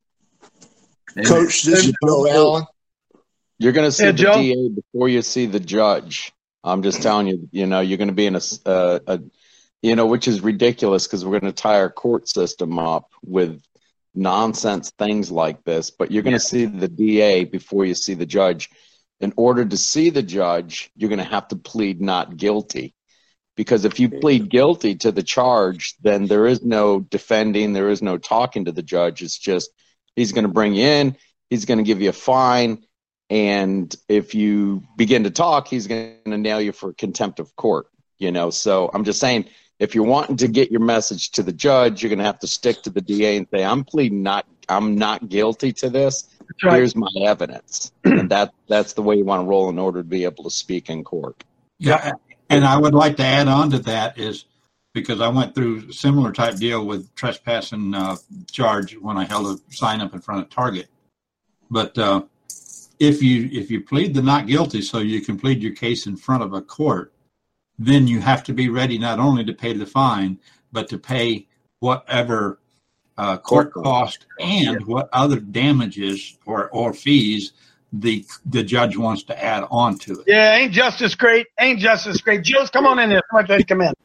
Coach, this is Joe Allen. You're going to see the DA before you see the judge. I'm just telling you, you're going to be in which is ridiculous because we're going to tie our court system up with nonsense things like this. But you're going to see the DA before you see the judge. In order to see the judge, you're going to have to plead not guilty. Because if you plead guilty to the charge, then there is no defending, there is no talking to the judge. It's just he's going to bring you in, he's going to give you a fine, and if you begin to talk, he's going to nail you for contempt of court. So I'm just saying, if you're wanting to get your message to the judge, you're going to have to stick to the DA and say, I'm not guilty to this. Right. Here's my evidence. And that's the way you want to roll in order to be able to speak in court. Yeah. And I would like to add on to that is because I went through a similar type deal with trespassing charge when I held a sign up in front of Target. But if you plead the not guilty so you can plead your case in front of a court, then you have to be ready not only to pay the fine, but to pay whatever court cost and what other damages or fees the judge wants to add on to it. Yeah, ain't justice great? Joe's, come on in there. Come in.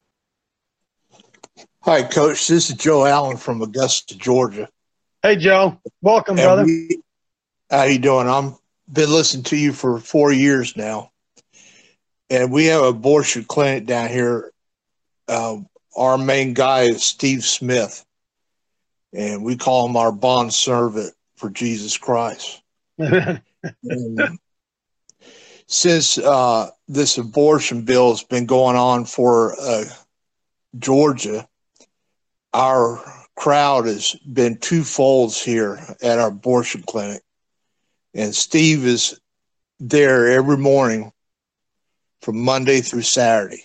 Hi, Coach. This is Joe Allen from Augusta, Georgia. Hey, Joe. Welcome, brother. How you doing? I've been listening to you for 4 years now. And we have an abortion clinic down here. Our main guy is Steve Smith. And we call him our bond servant for Jesus Christ. And since this abortion bill has been going on for Georgia, our crowd has been twofolds here at our abortion clinic. And Steve is there every morning from Monday through Saturday.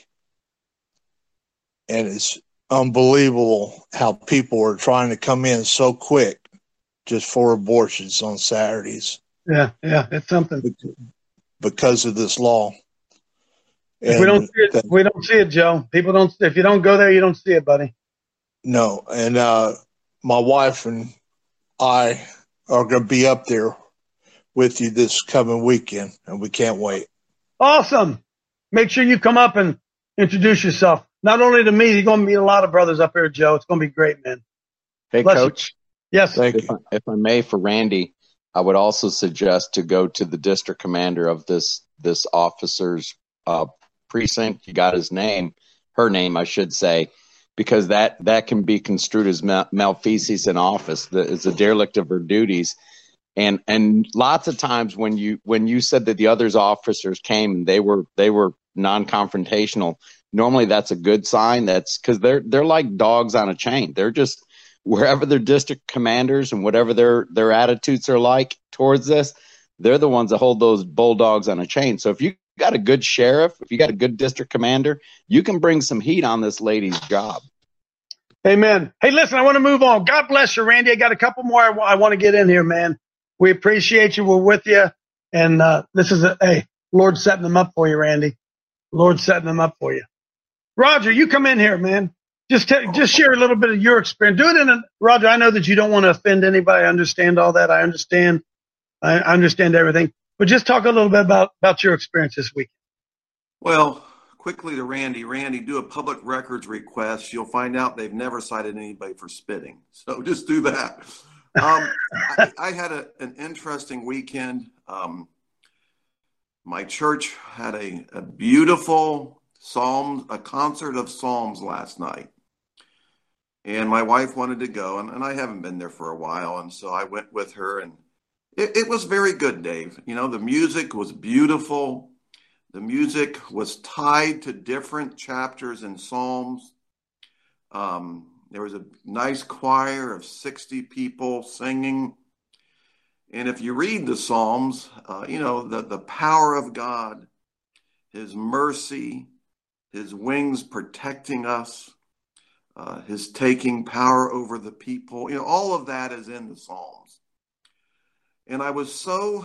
And it's unbelievable how people are trying to come in so quick just for abortions on Saturdays. Yeah, it's something. Because of this law. If we don't see it, Joe. People don't. If you don't go there, you don't see it, buddy. No, and my wife and I are going to be up there with you this coming weekend, and we can't wait. Awesome. Make sure you come up and introduce yourself. Not only to me, you're going to meet a lot of brothers up here, Joe. It's going to be great, man. Hey, Coach. Yes. Thank you. If I may, for Randy, I would also suggest to go to the district commander of this officer's precinct. You got his name, her name, I should say, because that can be construed as malfeasance in office. It's a derelict of her duties. And lots of times when you said that the other officers came and they were non-confrontational, normally that's a good sign. That's because they're like dogs on a chain. They're just wherever their district commanders and whatever their attitudes are like towards this, they're the ones that hold those bulldogs on a chain. So if you got a good sheriff, if you got a good district commander, you can bring some heat on this lady's job. Amen. Hey, listen, I want to move on. God bless you, Randy. I got a couple more I want to get in here, man. We appreciate you. We're with you. And this is Lord setting them up for you, Randy. Lord setting them up for you. Roger, you come in here, man. Just share a little bit of your experience. Do it Roger, I know that you don't want to offend anybody. I understand all that. I understand everything. But just talk a little bit about your experience this week. Well, quickly to Randy. Randy, do a public records request. You'll find out they've never cited anybody for spitting. So just do that. I had an interesting weekend. My church had a beautiful a concert of Psalms last night. And my wife wanted to go, and I haven't been there for a while. And so I went with her, and It was very good, Dave. You know, the music was beautiful. The music was tied to different chapters in Psalms. There was a nice choir of 60 people singing. And if you read the Psalms, you know, the power of God, his mercy, his wings protecting us, his taking power over the people, you know, all of that is in the Psalms. And I was so,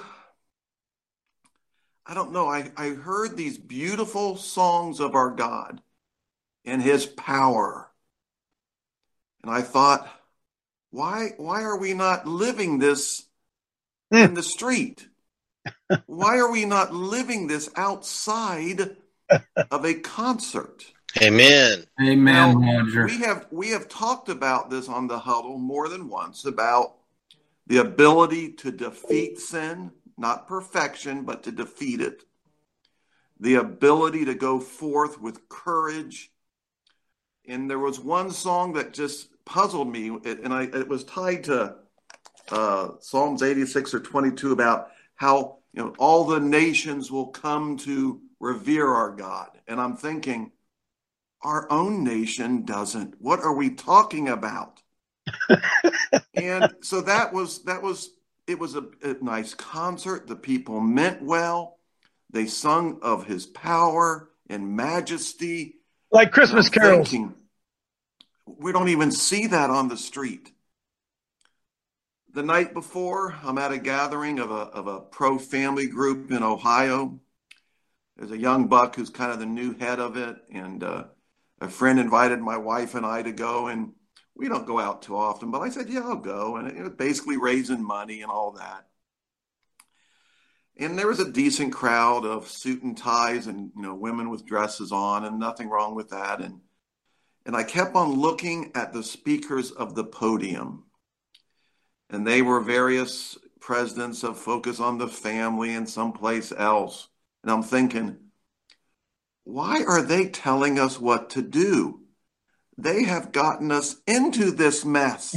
I don't know, I heard these beautiful songs of our God and his power. And I thought, why are we not living this in the street? Why are we not living this outside of a concert? Amen. Amen, Now, Roger. we have talked about this on the huddle more than once, about the ability to defeat sin, not perfection, but to defeat it. The ability to go forth with courage. And there was one song that just puzzled me, and it was tied to Psalms 86 or 22 about how, you know, all the nations will come to revere our God. And I'm thinking, our own nation doesn't. What are we talking about? And so it was a nice concert. The people meant well. They sung of his power and majesty. Like Christmas carols. Thinking, we don't even see that on the street. The night before, I'm at a gathering of a pro-family group in Ohio. There's a young buck who's kind of the new head of it, and a friend invited my wife and I to go, and we don't go out too often, but I said, yeah, I'll go, and it was basically raising money and all that. And there was a decent crowd of suit and ties and, you know, women with dresses on, and nothing wrong with that. And I kept on looking at the speakers of the podium. And they were various presidents of Focus on the Family and someplace else. And I'm thinking, why are they telling us what to do? They have gotten us into this mess.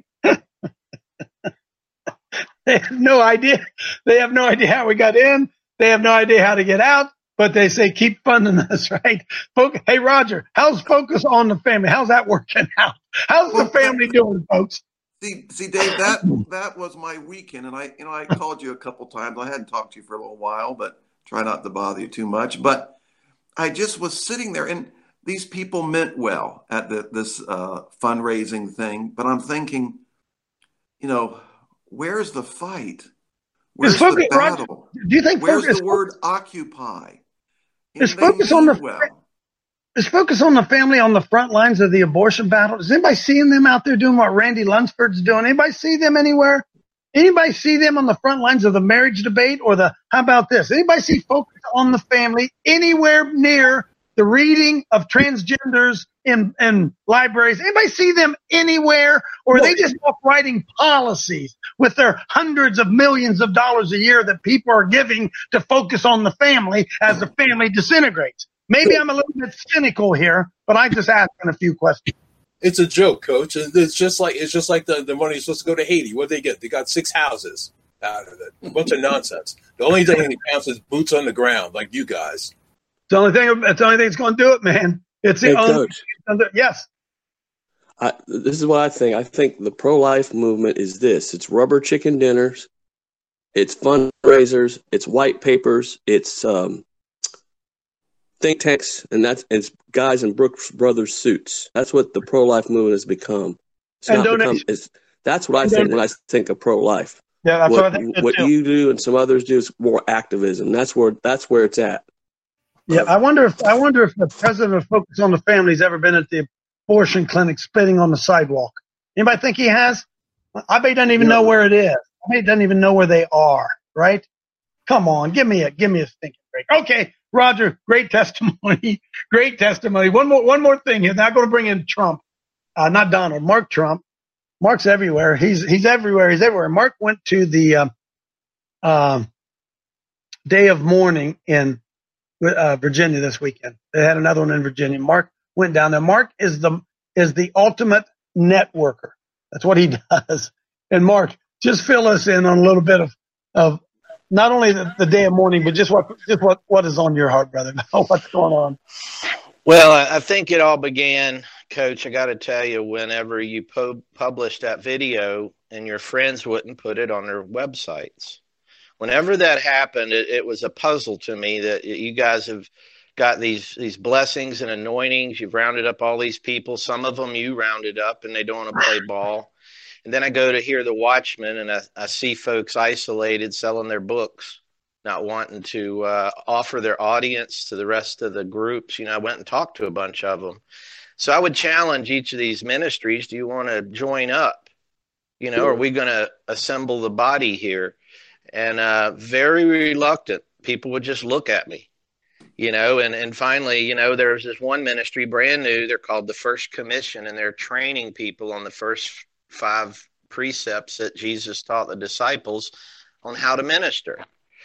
They have no idea. They have no idea how we got in. They have no idea how to get out. But they say, keep funding us, right? Hey, Roger, how's Focus on the Family? How's that working out? How's the family doing, folks? See, Dave, that was my weekend, and I called you a couple times. I hadn't talked to you for a little while, but try not to bother you too much. But I just was sitting there, and these people meant well at this fundraising thing. But I'm thinking, you know, where's the fight? Where's the battle? Roger, do you think where's the word occupy? Is Focus on the Family on the front lines of the abortion battle? Is anybody seeing them out there doing what Randy Lunsford's doing? Anybody see them anywhere? Anybody see them on the front lines of the marriage debate or how about this? Anybody see Focus on the Family anywhere near the reading of transgenders in libraries? Anybody see them anywhere? Or are they just off writing policies with their hundreds of millions of dollars a year that people are giving to Focus on the Family as the family disintegrates? Maybe I'm a little bit cynical here, but I'm just asking a few questions. It's a joke, Coach. It's just like the money is supposed to go to Haiti. What did they get? They got 6 houses out of it. A bunch of nonsense. The only thing that counts is boots on the ground, like you guys. It's the only thing that's going to do it, man. It's the only thing. Yes. This is what I think. I think the pro-life movement is this. It's rubber chicken dinners. It's fundraisers. It's white papers. It's think tanks, and it's guys in Brooks Brothers suits. That's what the pro-life movement has become. That's what I think when I think of pro-life. Yeah, that's what I think. What you do and some others do is more activism. That's where it's at. Yeah, I wonder if the president of Focus on the Family's ever been at the abortion clinic spitting on the sidewalk. Anybody think he has? I bet he doesn't even know where it is. I bet he doesn't even know where they are. Right? Come on, give me a stinking break. Okay, Roger, great testimony. Great testimony. One more thing here. Now I'm going to bring in Trump, not Donald, Mark Trump. Mark's everywhere. He's everywhere. He's everywhere. Mark went to the day of mourning in Virginia this weekend. They had another one in Virginia. Mark went down there. Mark is the ultimate networker. That's what he does. And Mark, just fill us in on a little bit of of not only the day of mourning, but just what is on your heart, brother? What's going on? Well, I think it all began, Coach. I got to tell you, whenever you published that video and your friends wouldn't put it on their websites. Whenever that happened, it was a puzzle to me that you guys have got these blessings and anointings. You've rounded up all these people. Some of them you rounded up and they don't want to play ball. And then I go to hear the Watchman and I see folks isolated selling their books, not wanting to offer their audience to the rest of the groups. I went and talked to a bunch of them. So I would challenge each of these ministries. Do you want to join up? Are we going to assemble the body here? And very reluctant. People would just look at me, and finally, there's this one ministry brand new. They're called the First Commission, and they're training people on the first 5 precepts that Jesus taught the disciples on how to minister.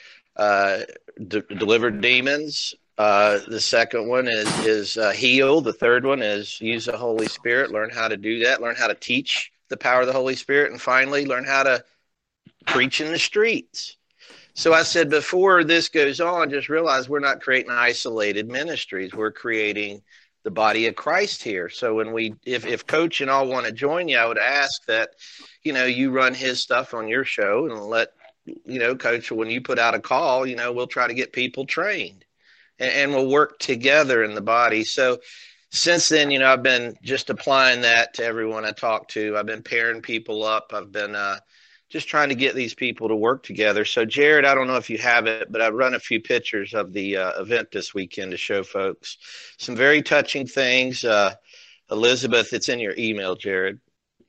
Deliver demons. The second one is heal. The third one is use the Holy Spirit. Learn how to do that. Learn how to teach the power of the Holy Spirit. And finally, learn how to preach in the streets. So I said, before this goes on, just realize we're not creating isolated ministries. We're creating the body of Christ here. So when if Coach and all want to join you, I would ask that, you run his stuff on your show and let, Coach, when you put out a call, we'll try to get people trained and we'll work together in the body. So since then, I've been just applying that to everyone I talk to. I've been pairing people up. I've been just trying to get these people to work together. So, Jared, I don't know if you have it, but I've run a few pictures of the event this weekend to show folks some very touching things. Elizabeth, it's in your email, Jared.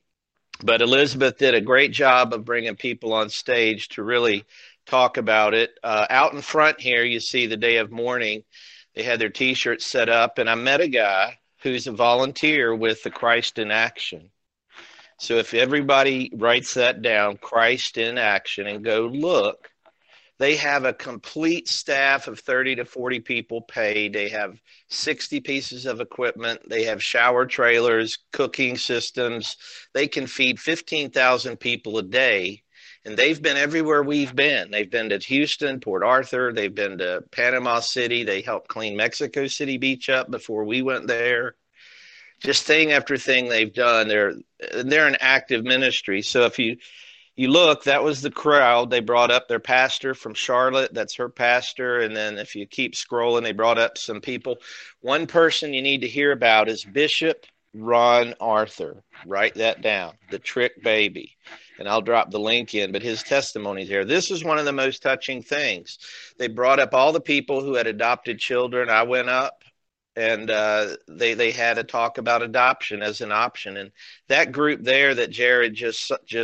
But Elizabeth did a great job of bringing people on stage to really talk about it. Out in front here, you see the day of mourning. They had their T-shirts set up, and I met a guy who's a volunteer with the Christ in Action. So if everybody writes that down, Christ in Action, and go look, they have a complete staff of 30 to 40 people paid. They have 60 pieces of equipment. They have shower trailers, cooking systems. They can feed 15,000 people a day. And they've been everywhere we've been. They've been to Houston, Port Arthur. They've been to Panama City. They helped clean Mexico City Beach up before we went there. Just thing after thing they've done. They're an active ministry. So if you look, that was the crowd. They brought up their pastor from Charlotte. That's her pastor. And then if you keep scrolling, they brought up some people. One person you need to hear about is Bishop Ron Arthur. Write that down, the trick baby. And I'll drop the link in, but his testimony's there. This is one of the most touching things. They brought up all the people who had adopted children. I went up. And they had a talk about adoption as an option, and that group there that Jared just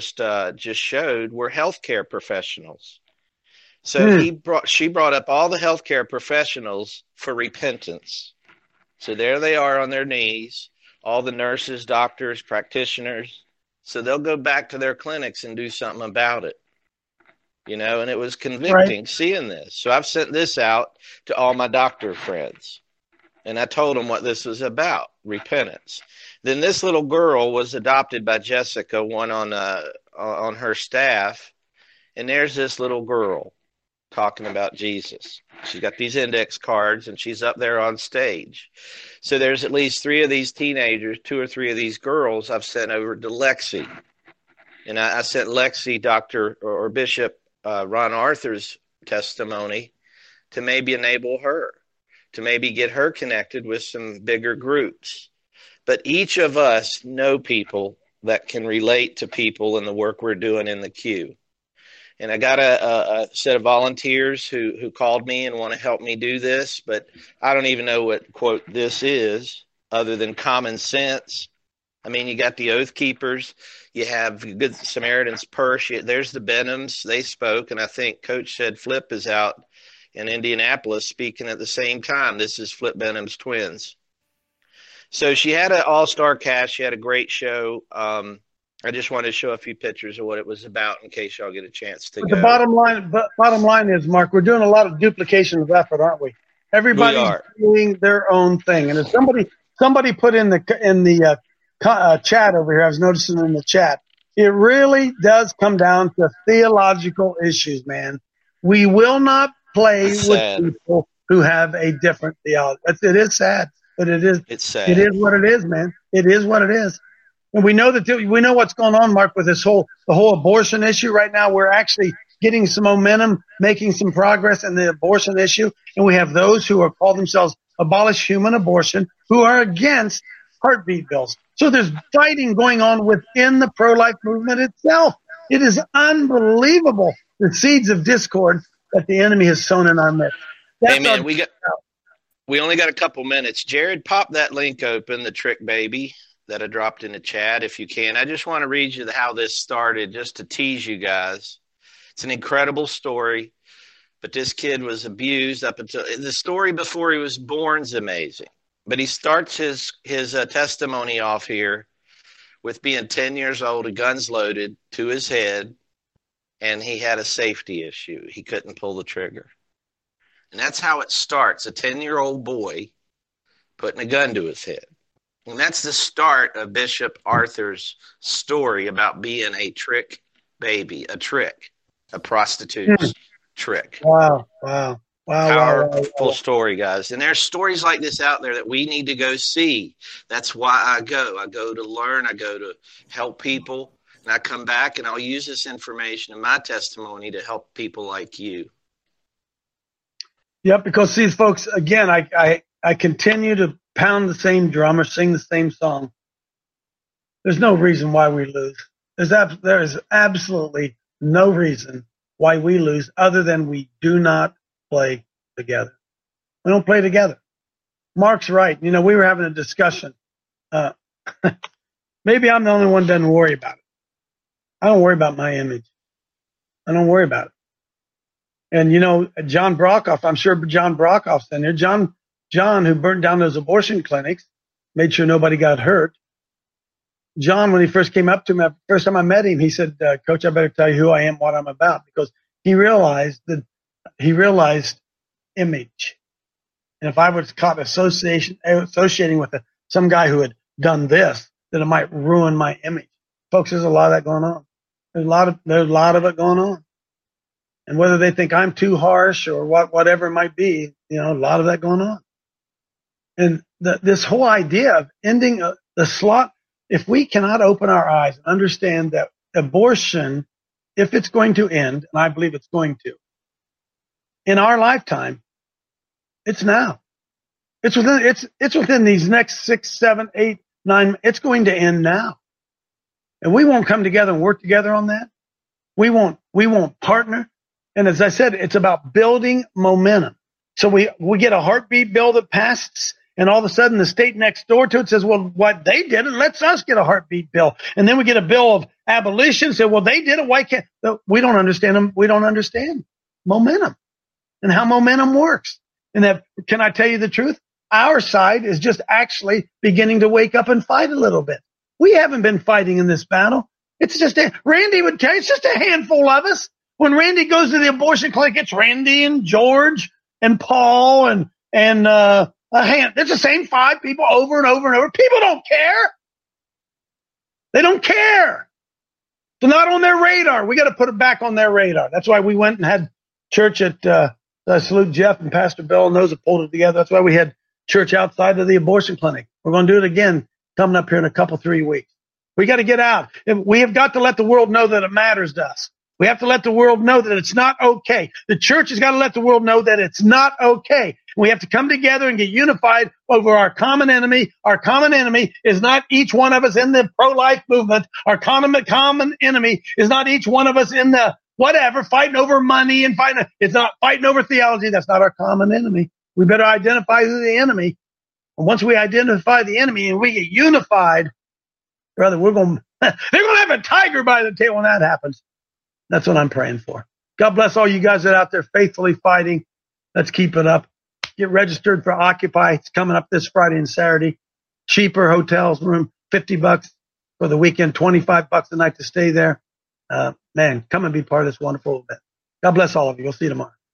showed were healthcare professionals. So she brought up all the healthcare professionals for repentance. So there they are on their knees, all the nurses, doctors, practitioners. So they'll go back to their clinics and do something about it. And it was convicting seeing this. So I've sent this out to all my doctor friends. And I told them what this was about, repentance. Then this little girl was adopted by Jessica, one on her staff. And there's this little girl talking about Jesus. She's got these index cards, and she's up there on stage. So there's at least 3 of these teenagers, 2 or 3 of these girls I've sent over to Lexi. And I sent Lexi Dr. or Bishop Ron Arthur's testimony to maybe enable her, to maybe get her connected with some bigger groups. But each of us know people that can relate to people in the work we're doing in the queue. And I got a set of volunteers who called me and want to help me do this, but I don't even know what, quote, this is other than common sense. I mean, you got the Oath Keepers, you have Good Samaritan's Purse, there's the Benhams, they spoke, and I think Coach said Flip is out in Indianapolis speaking at the same time. This is Flip Benham's twins. So she had an all-star cast. She had a great show. I just wanted to show a few pictures of what it was about in case y'all get a chance to go. The bottom line is, Mark, we're doing a lot of duplication of effort, aren't we? Everybody's doing their own thing. And if somebody put in the chat over here, I was noticing in the chat, It really does come down to theological issues, man. We will not play with people who have a different theology. It is sad, but it's sad. It is what it is, man. It is what it is. And we know we know what's going on, Mark, with the whole abortion issue right now. We're actually getting some momentum, making some progress in the abortion issue. And we have those who call themselves Abolish Human Abortion who are against heartbeat bills. So there's fighting going on within the pro-life movement itself. It is unbelievable, the seeds of discord that the enemy has sown in our midst. Amen. We only got a couple minutes. Jared, pop that link open, the trick baby that I dropped in the chat, if you can. I just want to read you how this started, just to tease you guys. It's an incredible story, but this kid was abused up until the story before he was born is amazing. But he starts his testimony off here with being 10 years old, a gun's loaded to his head, and he had a safety issue. He couldn't pull the trigger. And that's how it starts, a 10-year-old boy putting a gun to his head. And that's the start of Bishop Arthur's story about being a trick baby, a prostitute's trick. Wow. Powerful story, guys. And there's stories like this out there that we need to go see. That's why I go. I go to learn. I go to help people. And I come back and I'll use this information in my testimony to help people like you. Yep, because see, folks, again, I continue to pound the same drum or sing the same song. There's no reason why we lose. There is absolutely no reason why we lose other than we do not play together. We don't play together. Mark's right. You know, we were having a discussion. Maybe I'm the only one that doesn't worry about it. I don't worry about my image. I don't worry about it. And, you know, John Brockhoff, I'm sure John Brockhoff's in there. John, who burned down those abortion clinics, made sure nobody got hurt. John, when he first came up to me, first time I met him, he said, Coach, I better tell you who I am, what I'm about, because he realized image. And if I was caught associating with some guy who had done this, then it might ruin my image. Folks, there's a lot of that going on. There's a lot of it going on. And whether they think I'm too harsh or whatever it might be, you know, a lot of that going on. And this whole idea of ending the slot, if we cannot open our eyes and understand that abortion, if it's going to end, and I believe it's going to, in our lifetime, it's now. It's within these next 6, 7, 8, 9. It's going to end now. And we won't come together and work together on that. We won't partner. And as I said, it's about building momentum. So we get a heartbeat bill that passes, and all of a sudden the state next door to it says, well, what they did it, let's us get a heartbeat bill. And then we get a bill of abolition, say, well, they did it, why can't? We don't understand them. We don't understand momentum and how momentum works. And that, can I tell you the truth? Our side is just actually beginning to wake up and fight a little bit. We haven't been fighting in this battle. It's just Randy would tell you, it's just a handful of us. When Randy goes to the abortion clinic, it's Randy and George and Paul and a hand. It's the same 5 people over and over and over. People don't care. They don't care. It's not on their radar. We got to put it back on their radar. That's why we went and had church at, I salute Jeff and Pastor Bill and those that pulled it together. That's why we had church outside of the abortion clinic. We're going to do it again coming up here in a couple, 3 weeks. We got to get out. We have got to let the world know that it matters to us. We have to let the world know that it's not okay. The church has got to let the world know that it's not okay. We have to come together and get unified over our common enemy. Our common enemy is not each one of us in the pro-life movement. Our common enemy is not each one of us in the whatever, fighting over money and it's not fighting over theology. That's not our common enemy. We better identify who the enemy. And once we identify the enemy and we get unified, brother, they're going to have a tiger by the tail when that happens. That's what I'm praying for. God bless all you guys that are out there faithfully fighting. Let's keep it up. Get registered for Occupy. It's coming up this Friday and Saturday. Cheaper hotels room, $50 for the weekend, $25 a night to stay there. Man, come and be part of this wonderful event. God bless all of you. We'll see you tomorrow.